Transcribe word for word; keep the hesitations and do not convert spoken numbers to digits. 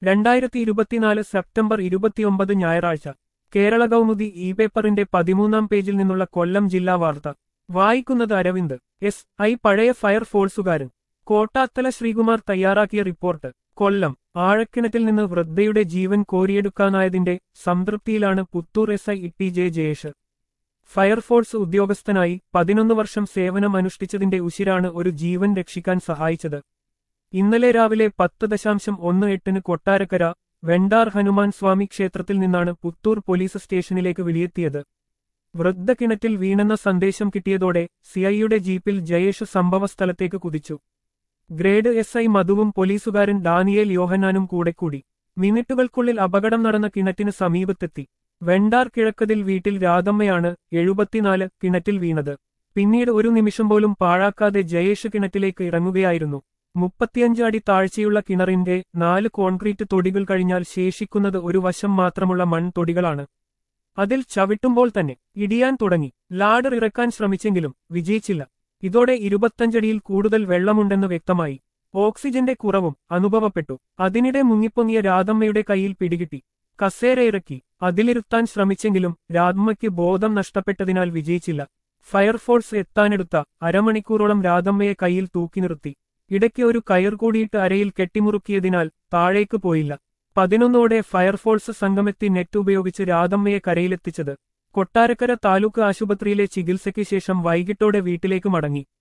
രണ്ടായിരത്തി ഇരുപത്തിനാല് സെപ്റ്റംബർ ഇരുപത്തിയൊമ്പത് ഞായറാഴ്ച കേരള കൗമുദി ഇ പേപ്പറിന്റെ പതിമൂന്നാം പേജിൽ നിന്നുള്ള കൊല്ലം ജില്ലാ വാർത്ത വായിക്കുന്നത് അരവിന്ദ്. എസ് ഐ പഴയ ഫയർഫോഴ്സുകാരൻ. കോട്ടാത്തല ശ്രീകുമാർ തയ്യാറാക്കിയ റിപ്പോർട്ട്. കൊല്ലം. ആഴക്കിണറ്റിൽ നിന്ന് വൃദ്ധയുടെ ജീവൻ കോരിയെടുക്കാനായതിന്റെ സംതൃപ്തിയിലാണ് Puthur S I T J Jayesh. Fire force ഉദ്യോഗസ്ഥനായി പതിനൊന്ന് വർഷം സേവനം അനുഷ്ഠിച്ചതിന്റെ ഉശിരാണ് ഒരു ജീവൻ രക്ഷിക്കാൻ സഹായിച്ചത്. ഇന്നലെ രാവിലെ പത്ത് ദശാംശം ഒന്ന് എട്ടിന് കൊട്ടാരക്കര വെണ്ടാർ ഹനുമാൻ സ്വാമി ക്ഷേത്രത്തിൽ നിന്നാണ് പുത്തൂർ പോലീസ് സ്റ്റേഷനിലേക്ക് വിളിയെത്തിയത്. വൃദ്ധ കിണറ്റിൽ വീണെന്ന സന്ദേശം കിട്ടിയതോടെ സിഐയുടെ ജീപ്പിൽ ജയേഷ് സംഭവസ്ഥലത്തേക്ക് കുതിച്ചു. ഗ്രേഡ് എസ് ഐ മധുവും പോലീസുകാരൻ ഡാനിയേൽ യോഹന്നാനും കൂടെ കൂടി. മിനിറ്റുകൾക്കുള്ളിൽ അപകടം നടന്ന കിണറ്റിന് സമീപത്തെത്തി. വെണ്ടാർ കിഴക്കതിൽ വീട്ടിൽ രാധമ്മയാണ് എഴുപത്തിനാല് കിണറ്റിൽ വീണത്. പിന്നീട് ഒരു നിമിഷം പോലും പാഴാക്കാതെ ജയേഷ് കിണറ്റിലേക്ക് ഇറങ്ങുകയായിരുന്നു. മുപ്പത്തിയഞ്ച് അടി താഴ്ചയുള്ള കിണറിന്റെ നാല് കോൺക്രീറ്റ് തൊടികൾ കഴിഞ്ഞാൽ ശേഷിക്കുന്നത് ഒരു വശം മാത്രമുള്ള മൺതൊടികളാണ്. അതിൽ ചവിട്ടുമ്പോൾ തന്നെ ഇടിയാൻ തുടങ്ങി. ലാഡർ ഇറക്കാൻ ശ്രമിച്ചെങ്കിലും വിജയിച്ചില്ല. ഇതോടെ ഇരുപത്തഞ്ചടിയിൽ കൂടുതൽ വെള്ളമുണ്ടെന്ന് വ്യക്തമായി. ഓക്സിജന്റെ കുറവും അനുഭവപ്പെട്ടു. അതിനിടെ മുങ്ങിപ്പൊങ്ങിയ രാധമ്മയുടെ കൈയിൽ പിടികിട്ടി. കസേര ഇറക്കി അതിലിരുത്താൻ ശ്രമിച്ചെങ്കിലും രാധമ്മയ്ക്ക് ബോധം നഷ്ടപ്പെട്ടതിനാൽ വിജയിച്ചില്ല. ഫയർഫോഴ്സ് എത്താനെടുത്ത അരമണിക്കൂറോളം രാധമ്മയെ കൈയിൽ തൂക്കി നിർത്തി. ഇടയ്ക്ക് ഒരു കയർ കൂടിയിട്ട് അരയിൽ കെട്ടിമുറുക്കിയതിനാൽ താഴേക്ക് പോയില്ല. പതിനൊന്നോടെ ഫയർഫോഴ്സ് സംഘമെത്തി നെറ്റ് ഉപയോഗിച്ച് രാധമ്മയെ കരയിലെത്തിച്ചത്. കൊട്ടാരക്കര താലൂക്ക് ആശുപത്രിയിലെ ചികിത്സയ്ക്ക് ശേഷം വൈകിട്ടോടെ വീട്ടിലേക്ക് മടങ്ങി.